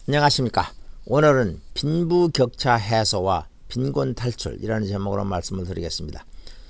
안녕하십니까. 오늘은 빈부격차 해소와 빈곤 탈출이라는 제목으로 말씀을 드리겠습니다.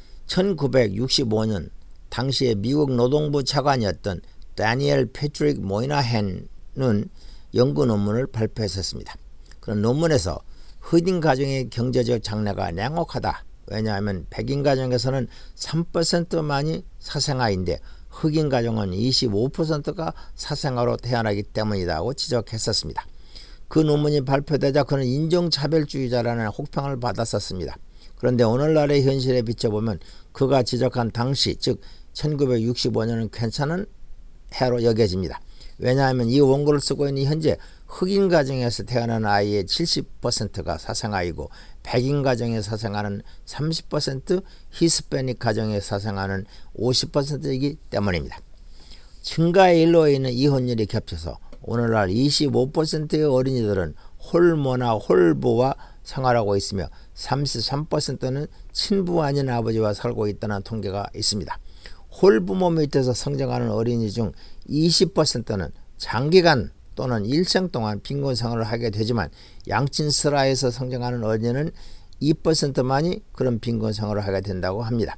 1965년 당시에 미국 노동부 차관이었던 다니엘 패트릭 모이나헨은 연구 논문을 발표했었습니다. 그런 논문에서 흑인 가정의 경제적 장래가 냉혹하다. 왜냐하면 백인 가정에서는 3%만이 사생아인데 흑인 가정은 25%가 사생아로 태어나기 때문이라고 지적했었습니다. 그 논문이 발표되자 그는 인종차별주의자라는 혹평을 받았었습니다. 그런데 오늘날의 현실에 비춰보면 그가 지적한 당시 즉 1965년은 괜찮은 해로 여겨집니다. 왜냐하면 이 원고를 쓰고 있는 현재 흑인 가정에서 태어난 아이의 70%가 사생아이고 백인 가정의 사생아는 30%, 히스패닉 가정의 사생아는 50%이기 때문입니다. 증가의 일로 있는 이혼율이 겹쳐서 오늘날 25%의 어린이들은 홀모나 홀부와 생활하고 있으며 33%는 친부 아닌 아버지와 살고 있다는 통계가 있습니다. 홀부모 밑에서 성장하는 어린이 중 20%는 장기간 또는 일생 동안 빈곤 생활을 하게 되지만 양친스라에서 성장하는 어린이는 2%만이 그런 빈곤 생활을 하게 된다고 합니다.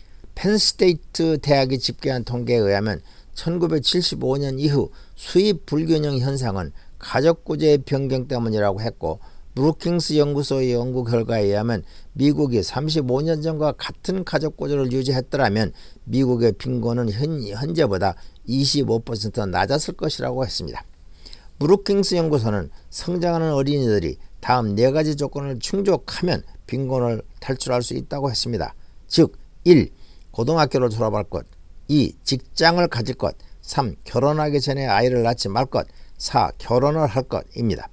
펜스테이트 대학이 집계한 통계에 의하면 1975년 이후 수입 불균형 현상은 가족구조의 변경 때문이라고 했고 브루킹스 연구소의 연구 결과에 의하면 미국이 35년 전과 같은 가족구조를 유지했더라면 미국의 빈곤은 현재보다 25% 낮았을 것이라고 했습니다. 브루킹스 연구소는 성장하는 어린이들이 다음 4가지 조건을 충족하면 빈곤을 탈출할 수 있다고 했습니다. 즉 1. 고등학교를 졸업할 것, 2. 직장을 가질 것, 3. 결혼하기 전에 아이를 낳지 말 것, 4. 결혼을 할 것입니다.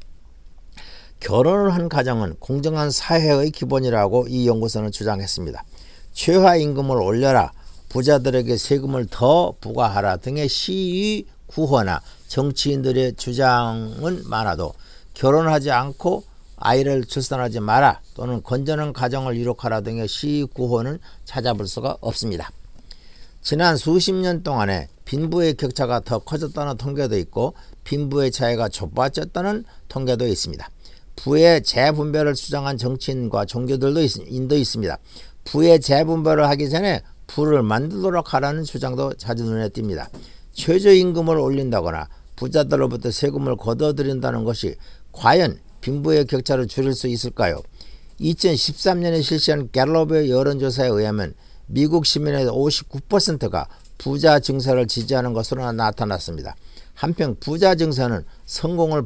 결혼을 한 가정은 공정한 사회의 기본이라고 이 연구소는 주장했습니다. 최하임금을 올려라, 부자들에게 세금을 더 부과하라 등의 시위 구호나 정치인들의 주장은 많아도 결혼하지 않고 아이를 출산하지 마라 또는 건전한 가정을 이룩하라 등의 시위 구호는 찾아볼 수가 없습니다. 지난 수십 년 동안에 빈부의 격차가 더 커졌다는 통계도 있고 빈부의 차이가 좁아졌다는 통계도 있습니다. 부의 재분배를 주장한 정치인과 종교들도 있습니다. 부의 재분배를 하기 전에 부를 만들도록 하라는 주장도 자주 눈에 띕니다. 최저임금을 올린다거나 부자들로부터 세금을 걷어들인다는 것이 과연 빈부의 격차를 줄일 수 있을까요? 2013년에 실시한 갤럽의 여론조사에 의하면 미국 시민의 59%가 부자 증세를 지지하는 것으로 나타났습니다. 한편 부자 증세는 성공을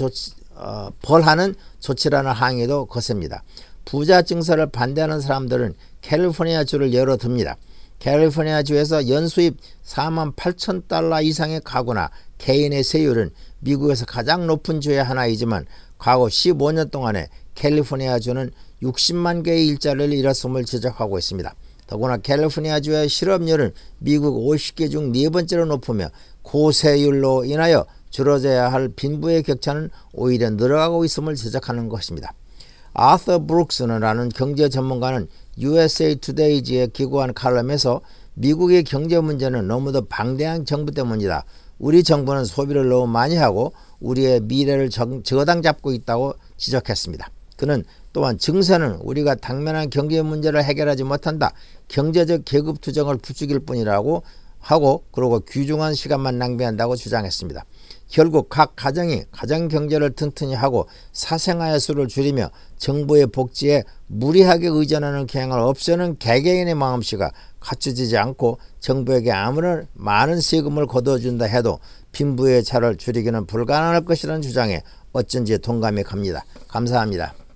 벌하는 조치라는 항의도 거셉니다. 부자 증세를 반대하는 사람들은 캘리포니아주를 예로 듭니다. 캘리포니아주에서 연수입 48,000달러 이상의 가구나 개인의 세율은 미국에서 가장 높은 주의 하나이지만 과거 15년 동안에 캘리포니아주는 60만 개의 일자리를 잃었음을 지적하고 있습니다. 더구나 캘리포니아주의 실업률은 미국 50개 중 4번째로 높으며 고세율로 인하여 줄어져야 할 빈부의 격차는 오히려 늘어가고 있음을 지적하는 것입니다. 아서 브룩스라는 경제 전문가는 USA Today에 기고한 칼럼에서 미국의 경제 문제는 너무도 방대한 정부 때문이다. 우리 정부는 소비를 너무 많이 하고 우리의 미래를 저당 잡고 있다고 지적했습니다. 그는 또한 증세는 우리가 당면한 경제 문제를 해결하지 못한다. 경제적 계급 투정을 부추길 뿐이라고 하고 그리고 귀중한 시간만 낭비한다고 주장했습니다. 결국 각 가정이 가정 경제를 튼튼히 하고 사생아의 수를 줄이며 정부의 복지에 무리하게 의존하는 경향을 없애는 개개인의 마음씨가 갖춰지지 않고 정부에게 아무런 많은 세금을 거둬준다 해도 빈부의 차를 줄이기는 불가능할 것이라는 주장에 어쩐지 동감이 갑니다. 감사합니다.